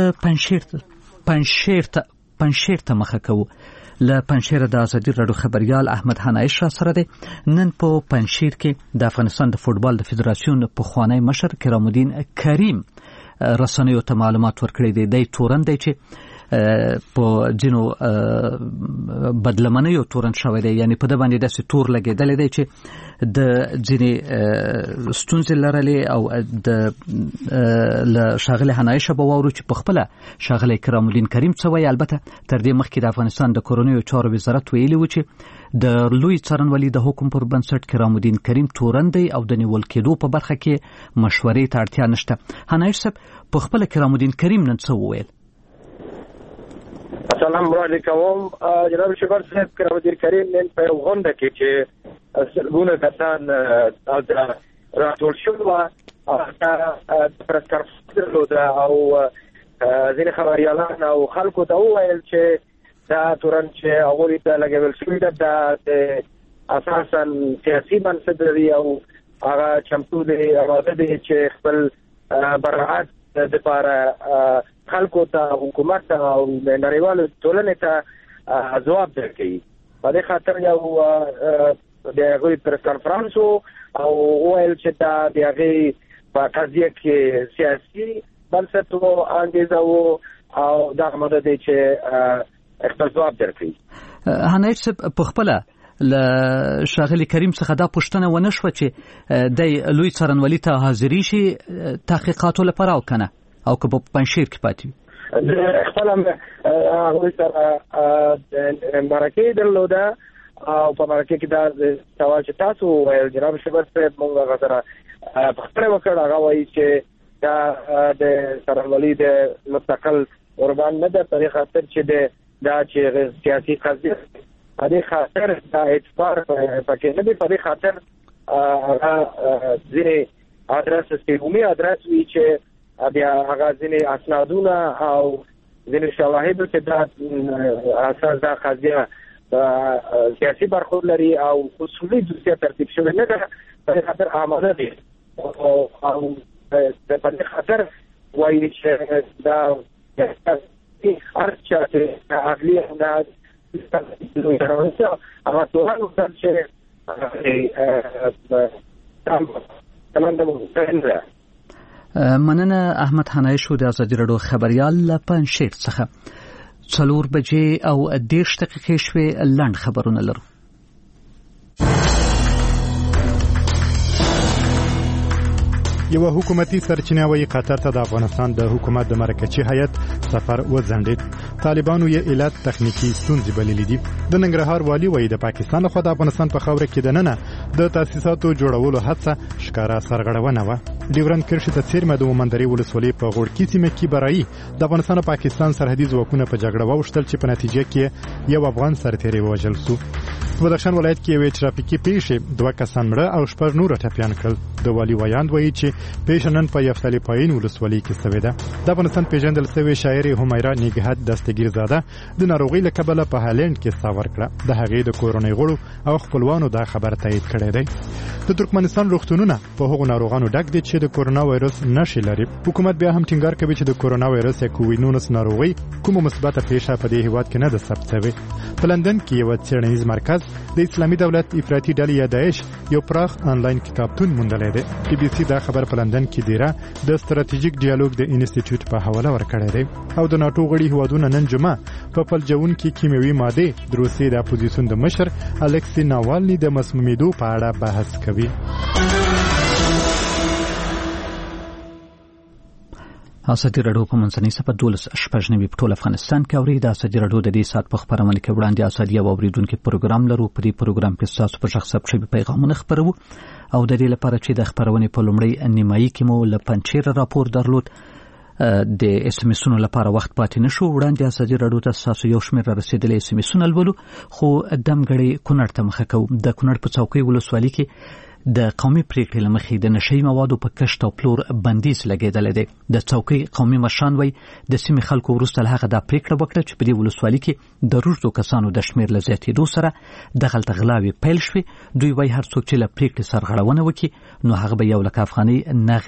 پنجشیر ته مخه کوو. له پنجشیر د ازادي راډیو خبريال احمد حنایش را سره دی. نن په پنجشیر کې د افغانستان د فوټبال د فدراسیون پخوانی مشر کرام الدین کریم رسنیو ته معلومات ورکړي دي. د تورن دی چې په جنو بدلمنیو تورن شوی دی، یعنی په د باندې داسې تور لګیدل دی چې د ځینې ستونزې لرلې او د شاغله حنایشه به وورو چې په خپل شاغله کرام الدین کریم څه وایي. البته تر دې مخکې د افغانستان د کورونیو چارو وزارت ویلي و چې د لوی څارنوالي د حکم پر بنسټ کرام الدین کریم تورن دی او د نیول کېدو په برخه کې مشورې ته اړتیا نشته. حنایش صاحب په خپل کرام الدین کریم نن څه وویل؟ سلام علیکم جناب شکر صاحب. کرام الدین کریم نن په غونډه کې چې سلګونه کسان راټول شول او پرس کارفرد او ځینې خبريالان او خلکو ته وویل چې دا تورن چې هغوی ته لګول شوي ده د اساسا سیاسي بنسټ لري او هغه چمتو دی آماده دی چې خپل براعت دپاره خلکو ته حکومت او نړیوالو ټولنې ته ځواب درکوي. په دې خاطر یو د هغوی پرس کانفرانس او وویل چې دا د هغې په قضیه کې سیاسي بنسټ و انګیزه و او دغه ماده دی چې خپل ځواب درکوي. حنایش صاحب په خپله له شاغلي کریم څخه دا پوښتنه ونه شوه چې دی لوی څارنوالي ته حاضري شي تحقیقاتو لپاره او که نه او که په پنجشیر کې پاتې وي؟ خپله هغوی سره مرکې درلوده او په مرکې کې دا سوال چې تاسو وویل جناب شکر صاحب موږ هغه سره پوښتنه وکړه. هغه وایي چې دا د څارنوالي د مستقل ارګان نه ده په دې خاطر چې دا چې سیاسي قضیه په دې خاطر دا اعتبار پکې نه دی. په دې خاطر هغه ځینې ادرس عمومي ادرس وي چې بیا هغه ځینې اسنادونه او ځینې شواهد چې دا اساس دا قضیه سیاسي برخورد لري او اصولي دوسیه ترتیب شوی نه ده. په دې خاطر آماده دي او په دې خاطر وایي چې دا هر چا چې عدلي امداد هغه ټول چې مننه احمد حنای شو د ازادي رادیو خبريال له پنځیر څخه 4 بجې او 10 دقیقې شوې لنډ خبرونه لرو. یو حکومتي سرچینه وایي قطر ته د افغانستان د حکومت د مرکزی هیئت سفر وځنډید. طالبانو یې علت تخنیکی ستونزې بللې دي. د ننګرهار والی وایي د پاکستان لخوا د افغانستان په خاوره کې د ننه د تاسیساتو جوړولو هڅه ښکارا سرغړونه و. ډیورند کرښې ته څیرمه د مومندري ولسوالۍ په غوړکي سیمه کې برایي د افغانستان او پاکستان سرحدي ځواکونه په جګړه واوښتل چې په نتیجه کې یو افغان سرتیری وژل شو. په بدخشان ولایت کې یو ترافیکي پیښه 2 کسان مړه او 6 نور ټپيان کړل. د والی ویاند وایي چې پیشنن په یفتلی پاین ولسوالۍ کې شوې ده. د افغانستان پیژندل شوی شاعر همیرا نیګهت دستگیر زاده د ناروغي له کبله په هالند کې ساور کړه. د هغې د کورونی غړو او خپلوانو دا خبر تایید کړی دی. د ترکمنستان روغتونونه په هغو ناروغانو ډک دي چې د کورونا وایرس نښې لري. حکومت بیا هم ټینګار کوي چې د کورونا وایرس یا کووید-19 ناروغي کومه مثبته پیښه په دې هیواد کې نه ده ثبت شوې. په لندن کې یو څېړنیز مرکز د اسلامي دولت افراطي ډلې یا داعش یو پراخ انلاین کتابتون موندلی دی. بي بي سي دا خبر په لندن کې دیره د ستراتیژیک ډیالوګ د انسټیټیوټ په حواله ورکړی دی. او د ناتو غړي هیوادونه نن جمعه په فلجون کې کیمیاوي ماده د روسیې د اپوزیسیون د مشر الکسی ناوالني د مسمومیدو په اړه بحث کوي. ازادي رادیو په منځنۍ صفحه 12 په ټول افغانستان کې اوري. د ازادي رادیو د دې سات په خبرونه کې وړاندې ازادي او اوریدونکو پروګرام لرو. په دې پروګرام کې تاسو په شخص ثبت شوی پیغامونه خبرو او د دې لپاره چې د خبرونه په لومړی نیمایي کې مو له پنځیر راپور درلود د اس ام اسونو لپاره وخت پاتې نشو. وړاندې ازادي رادیو ته تاسو یو شمېر رسیدلې اس ام اسونه لولو خو دمګړی کونړ ته مخه کوو. د کونړ په څوکۍ ولسوالۍ کې د قومي پریکړې لمخې د نشئی موادو په کښت او پلور بندیز لګیدل دی. د څوکۍ قومي مشران وایي د سیمې خلکو وروسته هغه د پریکړه وکړه چې په دې ولسوالۍ کې د روزو کسانو د شمیر له زیاتېدو سره دغلته غلاوې پیل شوې. دوی وایي هر څوک چې له پریکړې سرغړونه وکړي نو هغه به 1 لک افغانۍ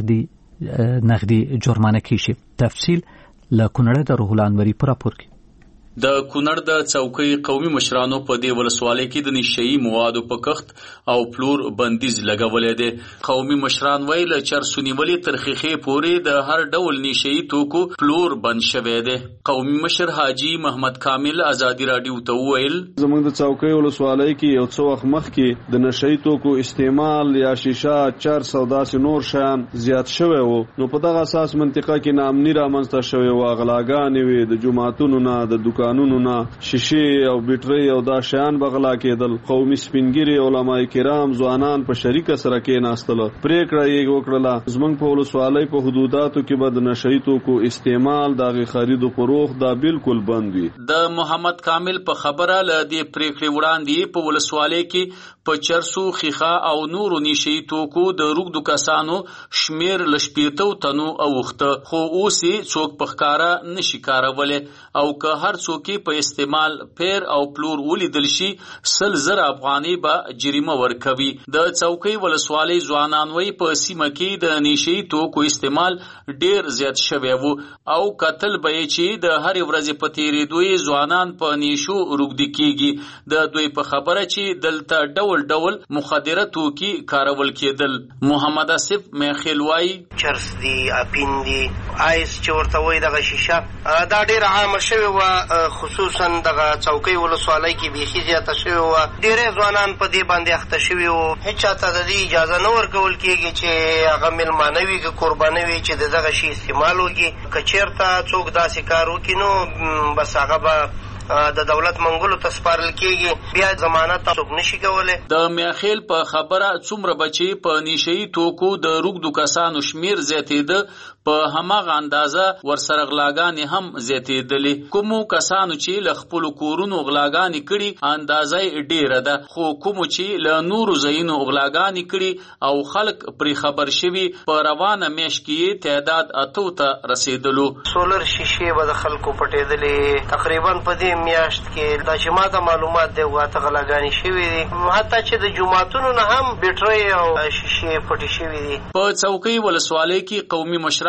نغدي جرمانه کیږي. تفصیل له کونړ د روح الله انوري په راپور کې. د کونړ د څوکۍ قومي مشرانو په دې ولسوالۍ کې د نشئی موادو په کښت او پلور بندیز لګولې ده. قومي مشران وایي له چرسونیولې تر خیخې پورې د هر ډول نشئی توکو پلور بند شوی دی. قومي مشر حاجی محمد کامل ازادي رادیو ته وویل زموږ د څوکۍ ولسوالۍ کې یو څو وخت مخکې د نشئی توکو استعمال یا شیشه چرس او داسې نور شیان زیات شوی وو. نو په دغه اساس منطقه کې ناامني رامنځته شوی و. غلاګانې وې د جماعتونو نه د قانونو نه شیشې او بیټرۍ او دا شیان بغلا کېدل. قومي سپینګری علماء کرام ځوانان په شریکه سره کېناستل. پریکړه یې وکړه زمونږ په ولسوالۍ په حدوداتو کې به د نشئی توکو استعمال دغه خرید او فروخت دا بالکل بند وي. د محمد کامل په خبره ل دې پریکړې وړاندې په ولسوالۍ کې په چرسو خیخه او نورو نشئی توکو د روغدو کسانو شمیر لشپېتو تنو اوخته خو اوس څوک په ښکارا نشي کارولې او که هر څوک په استعمال پیر او پلور ولیدل شي 100,000 افغانۍ به جریمه ورکوي. د څوکۍ ولسوالۍ ځوانان وایي په سیمه کې د نشئی توکو استعمال ډیر زیات شوی وو او قتل به چې د هر ورځې په تیریدو ځوانان په نشو روغدي کیږي. د دوی په خبره چې دلته ډول ډول مخدره توکي کارول کېدل. محمد اسف میخیل وایي چرس دی اپین دی آیس چې ورته وایي دغه شیشه دا ډیر عام شوی و. خصوصا دغه څوکۍ ولسوالۍ کې بیخي زیاته شوی و. ډېری ځوانان په دې باندې اخته شوي وو. هېچ چاته د دې اجازه نه ورکول کېږي چې هغه میلمانه وي که قربانه وي چې د دغه شي استعمال وکړي. که چېرته څوک داسې کار وکړي نو بس هغه به د دولت منګولو ته سپارل کېږي. بیا ضمانت څوک نشي کولی. د میاخیل په خبره څومره بچي په نشئی توکو د روغدو کسانو شمیر زیاتېده په هماغه اندازه ورسره غلاګانې هم زیاتېدلې. کومو کسانو چې له خپلو کورونو غلاګانې کړي اندازه ډیره ده خو کومو چې له نورو ځایونو غلاګانې کړي او خلک پرې خبر شوي په روانه میاشت کې تعداد 8 ته رسیدلو. سولر شیشې به د خلکو پټېدلې. تقریبا په دې میاشت کې دا چې ماته معلومات دی واته غلاګانې شوي دي. حتی چې د جوماتونو نه هم بیټرۍ او شیشې پټې شوي دي. په څوکۍ ولسوالۍ کې قومي مشران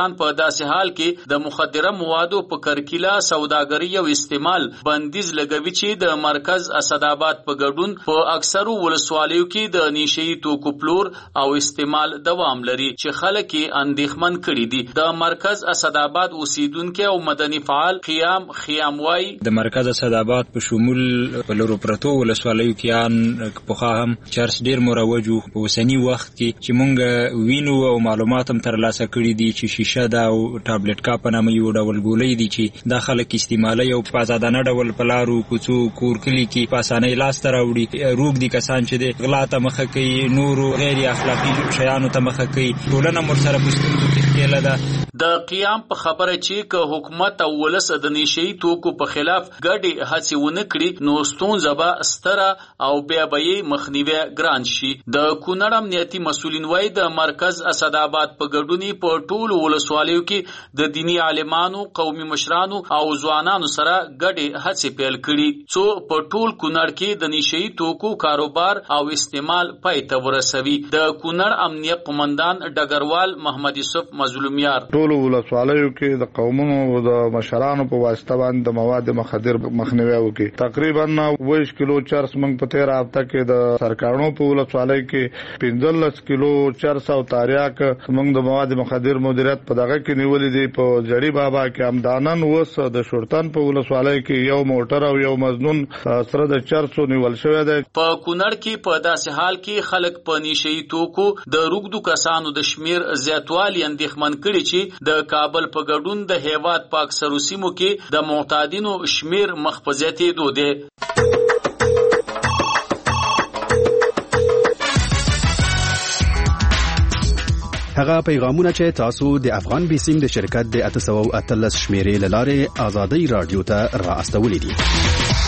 افغانستان په داسې حال کې د مخدره موادو په کرکیله سوداګري او استعمال بندیز لګوي چې د مرکز اسداباد په ګډون په اکثرو ولسوالیو کې د نشئی توکو پلور او استعمال دوام لري چې خلک یې اندېښمن کړي دي. د مرکز اسداباد اوسیدونکو او مدني فعال خیام وايي د مرکز اسداباد په شمول په لورو پرتو ولسوالیو کې په هم چارس ډیر مروج په وسنی وخت کې چې مونږ وینو او معلومات هم ترلاسه کړي دي چې شیشه دا او ټابلیټ کا په نامه یو ډول ګولۍ دي چې د خلک استعمالي او په آزادانه ډول په لارو کوڅو کور کلی کې په اسانۍ لاس ته راوړي. روغ دي کسان چې د غلا ته مخه کوي، نورو غیر اخلاقی شیانو ته مخه کوي، ټولنه مرسره پوښتنه کوي خېله ده. د قیام په خبره چې که حکومت او ولس د نشئی توکو په خلاف ګډې هڅې ونه کړي نو ستونزه به ستره او بیا به یې مخنیوی ګران شي. د کونړ امنیتي مسؤلین وايي د مرکز اسداباد په ګډون په ټولو ولسوالیو کې د دینی عالمانو، قومي مشرانو او ځوانانو سره ګډې هڅې پیل کړي څو په ټول کونړ کې د نشئی توکو کاروبار او استعمال پای ته ورسوي. د کونړ امنیت قومندان ډګروال محمد یوسف مظلومیار ټولو ولسوالیو کې د قومونو او د مشرانو په واسطه باندې د مواد مخدر مخنیوي وکړي. تقریبا 20 کیلو چرس موږ په 13 هفته کې د سرکارونو په ولسوالۍ کې 15 کیلو چرس او تاریاک موږ د مواد مخدر مدیریت په دغه کې نیولې دي. په جړی بابا کې همدانن وس د شورتن په ولسوالۍ کې یو موټر او یو مزنون سره د چرسو نیول شوی دی. په کونړ کې په داسې حال کې خلک په نشئی توکو د روغدو کسانو د شمیر زیاتوالي اندېښمن کړي چې د کابل په ګډون د هیواد په اکثرو سیمو کې د معتادینو شمیر مخ په زیاتېدو دی. هغه پیغامونه چې تاسو د افغان بیسیم د شرکت د 813 شمیرې لاره آزادۍ رادیو ته را استولې دي.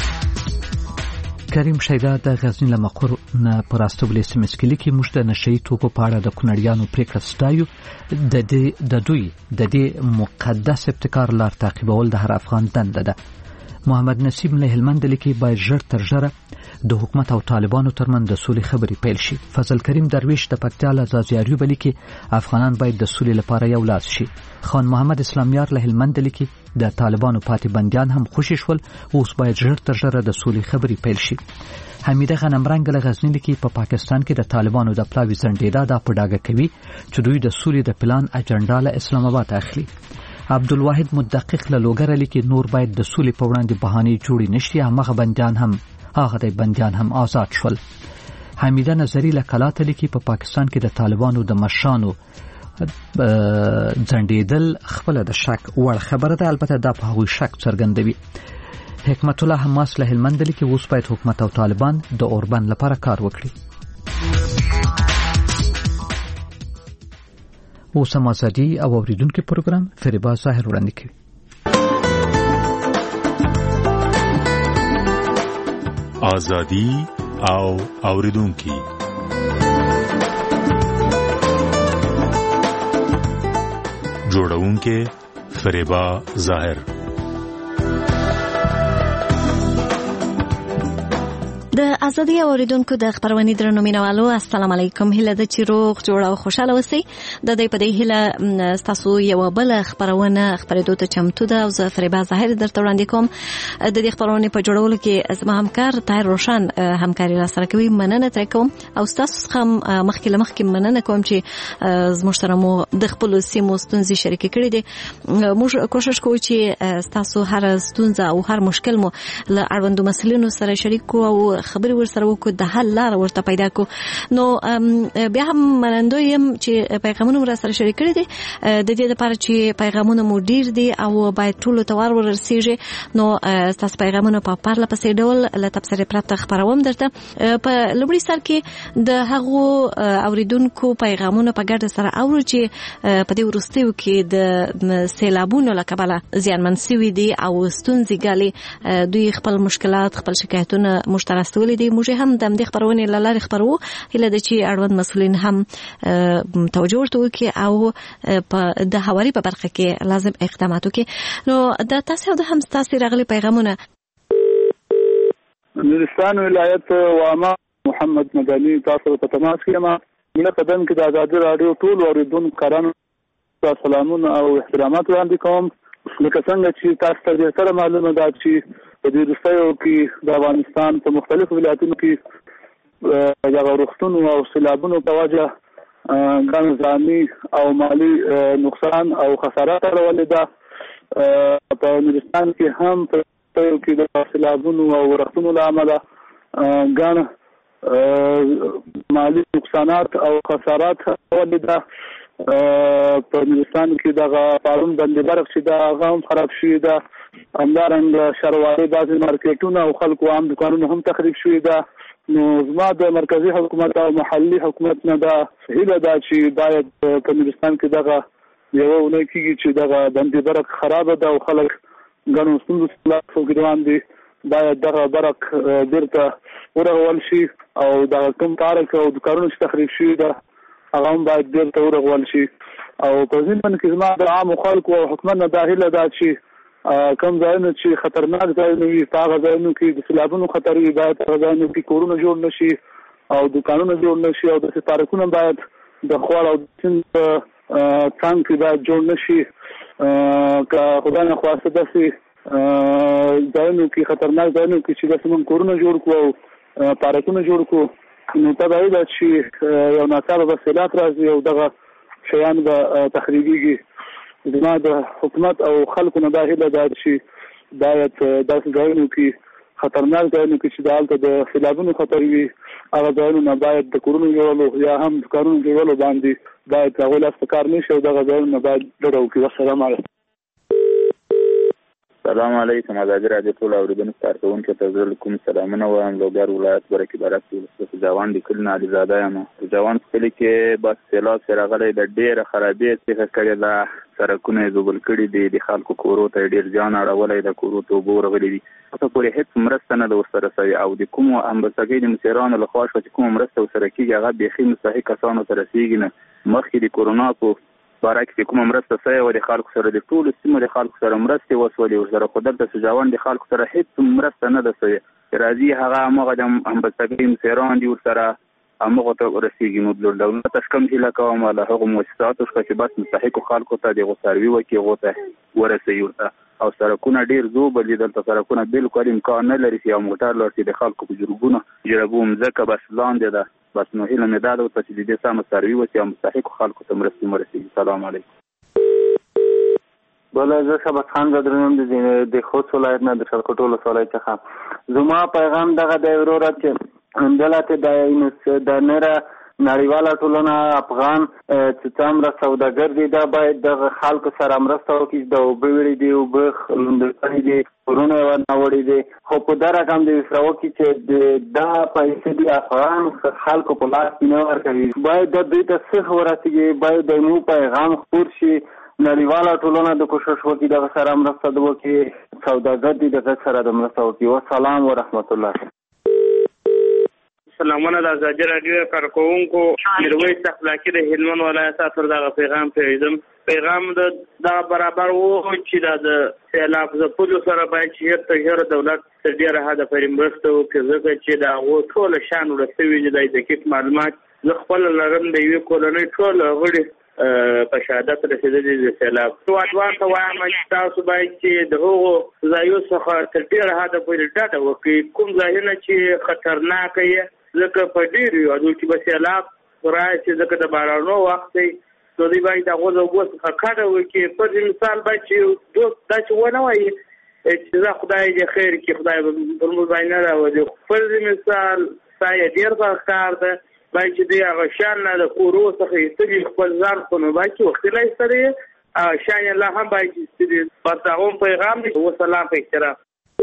کریم شیدا د غزنی له مقر نه پراستولې سیمه کې موږ د نشئی توکو په اړه د کونړیانو پریکړه ستایو. د دوی د دې مقدس ابتکار لار تعقیبول د هر افغان دنده ده. محمد نسیم له هلمند لیکي باید ژر تر ژره د حکومت او طالبانو ترمن د سولې خبرې پیل شي. فضل کریم درویش د پکتیا له زازیاریو لیکي افغانان باید د سولې لپاره یو لاس شي. خان محمد اسلامیار له هلمند لیکي د طالبانو پاتې بندیان هم خوشی شول، اوس باید ژر تر ژره د سولې خبرې پیل شي. حمیده غنمرنګ له غزنی لیکي په پاکستان کې د طالبانو د پلاوي ځنډېدا د پډاګه کوي چې دوی د سولې د پلان اجنډا له اسلام آباد اخلي. عبدالواحد مدقق له لوګر لیکي نور باید د سولې په وړاندې بهانې جوړې نشي، هغه د بندیان هم آزاد شول. حمیده نظری له کلاته لیکي په پاکستان کې د طالبانو د مشرانو ځنډېدل خپل د شک وړ خبره ده، البته دا په هغوی شک څرګندوي. حکمت الله حماس له هلمند لیکي اوس باید حکومت او طالبان د اوربند لپاره کار وکړي. اوس هم ازادي او اوریدونکو پروګرام فریبا ظاهر وړاندې کوي. ازادي او اوریدونکو جوړونکو فریبا ظاهر. د ازادي اوریدونکو د خبرونې درنو مینوالو السلام علیکم. هیله ده چې روغ جوړ او خوشاله اوسئ. د دې په دې هیله تاسو یو بل خبرونه خبرېدو ته چمتو ده او زه فریبا ظاهر درته وړاندې کوم. د دې خبرونې په جوړولو کې زما همکار طاهر روشن همکاري را سره کوي. مننه ترې کوم او تاسو څخه مخکې مننه کوم چې زموږ سره مو د خپل سیمو ستونزې شریکې کړې دي. موږ کوشش کوو چې تاسو هر ستونزه او هر مشکل مو له اړوندو مسلونو سره شریک کوو او خبرې ورسره وکړو، د حل لار ورته پیدا کو. نو بیا هم منندوی یم چې پیغامونه را سره شریک کړي دي د دې لپاره چې پیغامونه مو ډیر دي او باید ټول ته ورسیږي. نو تاسو پیغامونه په پارله پسې ډول له تبصره پرته خبروم درته. په لومړي سر کې د هغو اوریدونکو پیغامونه په ګډه سره اورو چې په دې وروستیو کې د سیلابونو له کبله زیانمن شوي دي او ستونزې ګالي. دوی خپل مشکلات خپل شکایتونه مشترک استولې دي. موږ هم د دې خبرونې لاره خبرو هله د چې اړوند مسؤلین هم توجه ورته وکړي او په د حواري په برخه کې لازم اقدامات وکړي. نو د تاسو د هم تاسو راغلي پیغامونه نورستان ولایت وامه محمد مدني تاسو په تماس کې ما مله قدم کې د آزادي رادیو ټول اوریدونکو کارانو ته سلامونه او احترامات وړاندې کوم. لکه څنګه چې تاسو ته ډېر سره معلومه ده چې په دې وروستیو کې د افغانستان په مختلفو ولایتونو کې دغه روغتونو او سیلابونو په وجه ګڼ ځاني او مالي نقصان او خسارات اړولې ده. په نورستان کې هم په وروستیو کې د سیلابونو او روغتونو له امله ګڼ مالي نقصانات او خسارات اړولې ده. په نورستان کې دغه پارون بندي برق چې دا هغه هم خراب شوي ده. همدارنګه شهرواري بعضې مارکیټونه او خلکو عام دوکانونه هم تخریب شوي ده. نو زما د مرکزي حکومت او محلي حکومت نه دا هیله ده چې باید په نورستان کې دغه یوه اونۍ کېږي چې دغه بندي برق خرابه ده او خلک ګڼو ستونزو سره ګران دي. باید دغه برق بیرته ورغول شي او دغه کوم پارک او دوکانونه چې تخریب شوي ده هغه هم باید بیرته ورغول شي. او په ضمن کې زما د عامو خلکو او حکومت نه دا هیله ده چې کوم ځایونه چې خطرناک ځایونه وي په هغه ځایونو کې د سیلابونو خطر وي باید هغه ځایونو کې کورونه جوړ نه شي او دوکانونه جوړ نه شي او داسې پارکونه باید د خوړ او د سیند په څنګ کې باید جوړ نه شي. که خدای نخواسته داسې ځایونو کې خطرناک ځایونو کې چې داسې موږ کورونه جوړ کړو او پارکونه جوړ کړو نو طبیعي ده چې یو ناڅاپه به سیلاب راځي او دغه شیان به تخریبېږي. زما د حکومت او خلکو نه دا هیله ده چې باید داسې ځایونو کې خطرناک ځایونو کې چې دلته د سیلابونو خطر وي هغه ځایونو نه باید د کورونو جوړولو یا هم دوکانونو جوړولو باندې باید هغوی لاس په کار نه شي او دغه ځایونو نه باید ډډه وکړي. والسلام علیکم. سلام علیکم. ازادي راډیو ټول اوریدونکو کارکوونکو ته زه کوم سلامونه وایم. لوګر ولایت برکې برک ولسوالۍ جوان د کلي نه علیزاده یم. جوان کلي کې بس سیلاب سره غلی د ډېره خرابې څخه کړې ده. سړکونه یې دوبل کړي دي. د خلکو کورو ته ډېر زیان اړولی د کورو ته اوبه ورغلي دي. اوسه پورې هېڅ مرسته نه ده ورسره شوې او د کومو امبسګۍ د مشرانو لخوا شوه چې کومه مرسته ورسره کېږي هغه بیخي مستحق کسانو ته رسېږي نه. مخکې د کورونا په باره کې کومه مرسته شوې وه د خلکو سره د ټولو سیمو د خلکو سره مرستې وشولې ورسره خو دلته سجاوان د خلکو سره هېڅ مرسته نه ده شوې. راځي هغه همغه د امبسګۍ مشران دي ورسره همغو ته ورسېږي. نو دولت ته کوم هیله کوم له هغو مؤسساتو څخه چې بس مستحقو خلکو ته د هغو څاروي وکړي هغو ته ورسوي ورته. او سړکونه ډېر زوبل دي دلته سړکونه بالکل امکان نه لري چې یو موټر لاړ شي د خلکو په جرګو مځکه بس لاندې ده. بس نو هیله مې دا ده ورته چې د دې سمه څاروي وکړي او مستحقو خلکو ته مرستې ورسېږي. سلام علیکم. بله زه شهباز خان زدرنم د خوست ولایت نه د شلخوټو ولسوالۍ څخه. زما پیغام دغه دی وروره چې دلته د نره نړیواله ټولنه افغان چې څومره سوداګر دي دا باید دغه خلکو سره مرسته وکړي. د اوبه وړي دي اوبه لوندې کړي دي کورونه یې ورنه وړي دي خو په دا رقم د ورسره وکړي چې دا پیسې د افغان خلکو په لاس کې نه ورکوي. باید د دوی ته څه ورسېږي باید د مو پیغام خپور شي. نړیواله ټولنه د کوشش وکړي دغه سره مرسته وکړي. سوداګر دي دغه سره د مرسته وکړي. والسلام ورحمت الله. سلامونه د ازادي راډیو کارکوونکو میرویس اخلاقي د هلمند ولایت څخه دغه پیغام پیژدم. پیغام د برابر وو چې د سیلاب ځپلو سره باید چې هر دولت تر ډیره حده پورې مرسته وکړي ځکه چې د هغو ټول شان ورسوي دي د دقیق معلومات زه خپل لرم د یوې کورنۍ ټول غړي په شهادت رسېدلي د سیلاب. ځوان ته وایم چې تاسو باید چې د هغو ځایو څخه تر ډیره حده پورې ډډه وکړئ. کوم ځایونه چې خطرناک یې ځکه په ډېرو هېوادو کې به سیلاب راشي ځکه د بارانو وخت دی نو دوی باید د هغو د اوبو څخه کډه وکړي. فرض مثال باید چې دوست دا چې ونه وایي چې زه خدای دې خیر کړي خدای به پر موږ باندې نه راولي. فرض مثال ستا یې ډېر ښه ښکار ده باید چې دوی هغه شیان نه د کورو څخه ایستلي خپل ځان خو نو باید چې وختي لا ایستلی شیان یې لا هم باید چې ایستلي. بس هغه هم پیغام دی. وسلام په احترام.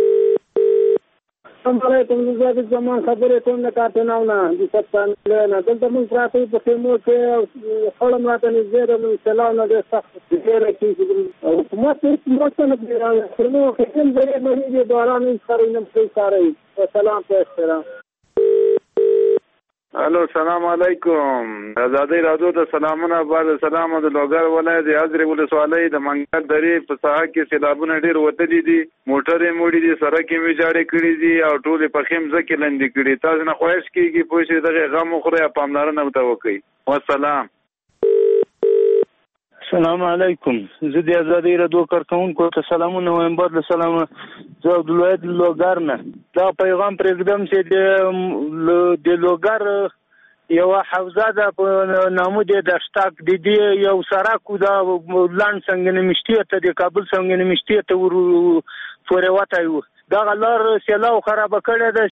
السلام علیکم. زه زمان خبرې کوم د کارتناونه د سپتان نه دلته موږ پراته په خیمو کې خړم راته نږدې د سلام نه د سخت ډېر کې حکومت مرسته نه کوي. خرمو کې کوم ځای باندې د باران سره نه کوي ساري. سلام په احترام. الو سلام علیکم. ازادي راډیو ته سلامونه. بعد سلام د لوګر ولایت د حضرت ولسوالۍ د منګل درې په ساحه کې سیلابونه ډېر وتلي دي. موټرې موړي دي سړک یې ویجاړې کړي دي او ټولې په خیم ځکه لندې کړي. تاسو نه خواهش کیږي پوه شئ دغه غم وخورئ پاملرنه ورته وکړئ. والسلام. السلام علیکم. زه د ازادي رادیو کارکونکو ته سلامونه وایم. بعد سلام زه عبدالواحد لوګر نه دا پیغام پرېږدم چې د لوګر یو حوزه ده په نامو د اشتاق د دې یو سراکو دا لاند څنګه نمشتي ته د کابل څنګه نمشتي ته ور پورې وته دا غلار سیلاو خراب کړی ده